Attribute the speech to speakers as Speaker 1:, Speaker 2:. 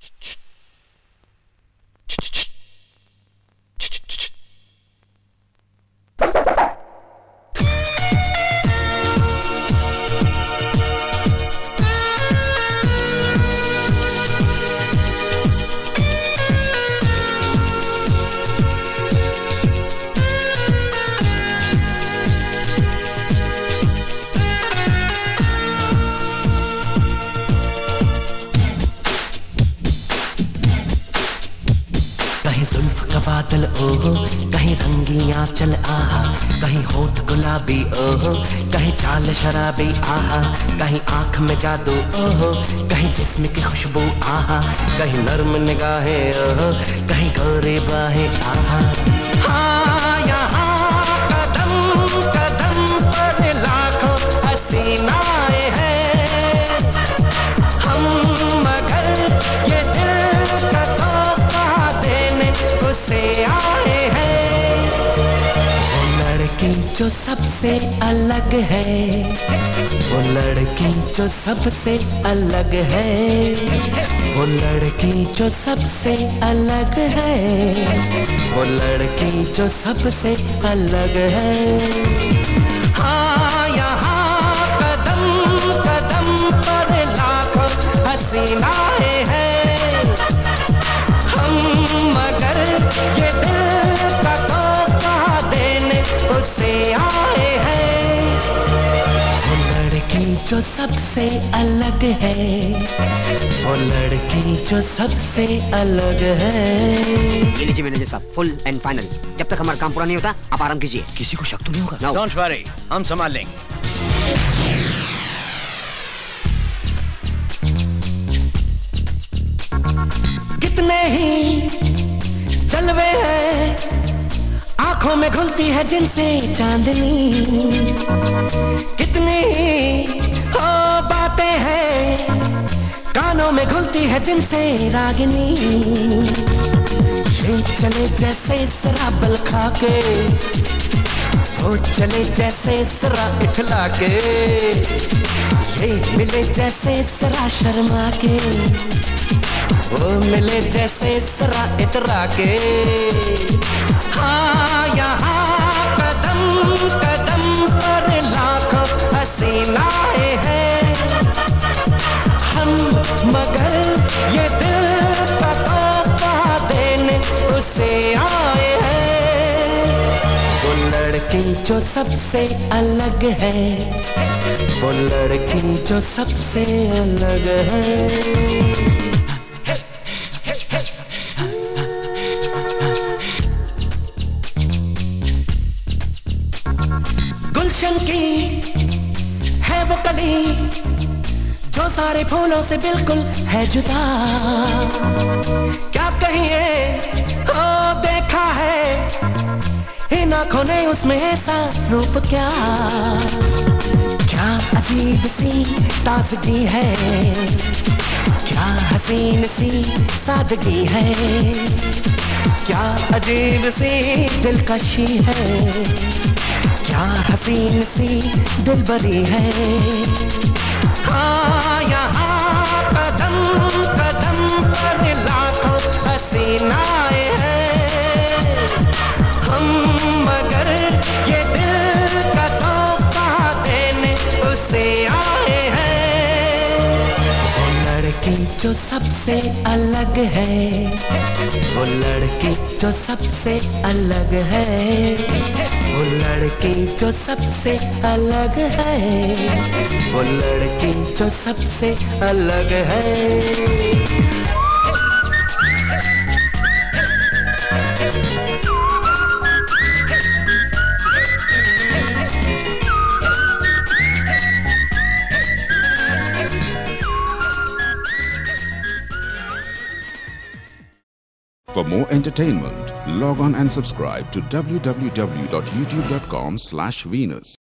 Speaker 1: कहीं जुल्फ का बादल ओहो, कहीं रंगी आंचल आहा, कहीं होठ गुलाबी ओहो, कहीं चाल शराबी आहा, कहीं आंख में जादू ओहो, कहीं जिस्म की खुशबू आहा, कहीं नर्म निगाहें ओहो, कहीं गोरे बाहें आहा। हाँ यहाँ कदम कदम पर लाखों हसीनाएं हैं हम, मगर ये दिल का तोहफा देने उसे आए हैं। वो लड़की जो सबसे अलग है, वो लड़की जो सबसे अलग है, वो लड़की जो सबसे अलग है, वो लड़की जो सबसे अलग है। हाँ यहाँ कदम कदम पर लाखों हसीनाएं हैं हम, मगर ये दिल का तोहफा देने उसे आए हैं। वो लड़की जो सबसे अलग है, वो लड़की जो सबसे अलग है।
Speaker 2: ये लीजिए मैनेजर साहब, फुल एंड फाइनल। जब तक हमारा काम पूरा नहीं होता आप आराम कीजिए।
Speaker 3: किसी को शक तो नहीं होगा?
Speaker 2: No.
Speaker 3: डोंट वरी, हम संभाल लेंगे।
Speaker 1: कितने ही जलवे हैं आंखों में घुलती है जिनसे चांदनी, कितनी ही हो बातें हैं कानों में घुलती है जिनसे रागिनी। ये चले जैसे शराबल खा के, वो चले जैसे सरा इखला के, ये मिले जैसे सरा शर्मा के, वो मिले जैसे सरा इतरा के। हाँ यहाँ कदम कदम पर लाखों हसीनाएं हैं हम, मगर ये दिल का तोहफा देने उसे आए हैं। वो लड़की जो सबसे अलग है, वो लड़की जो सबसे अलग है। गुलशन की है वो कली जो सारे फूलों से बिल्कुल है जुदा, क्या कहिए ओ देखा है इन आंखों ने उसमें ऐसा रूप, क्या क्या अजीब सी ताजगी है, क्या हसीन सी सादगी है, क्या अजीब सी दिलकशी है, क्या हसीन सी दिलबरी है। हाँ यहाँ कदम कदम पर लाखों हसीनाएं हैं हम, मगर ये दिल का तोहफा देने उसे आए हैं। वो लड़की जो सबसे अलग है, वो लड़की जो सबसे अलग है, वो लड़की जो सबसे अलग है, वो लड़की जो सबसे अलग है।
Speaker 4: For more entertainment, log on and subscribe to www.youtube.com/Venus.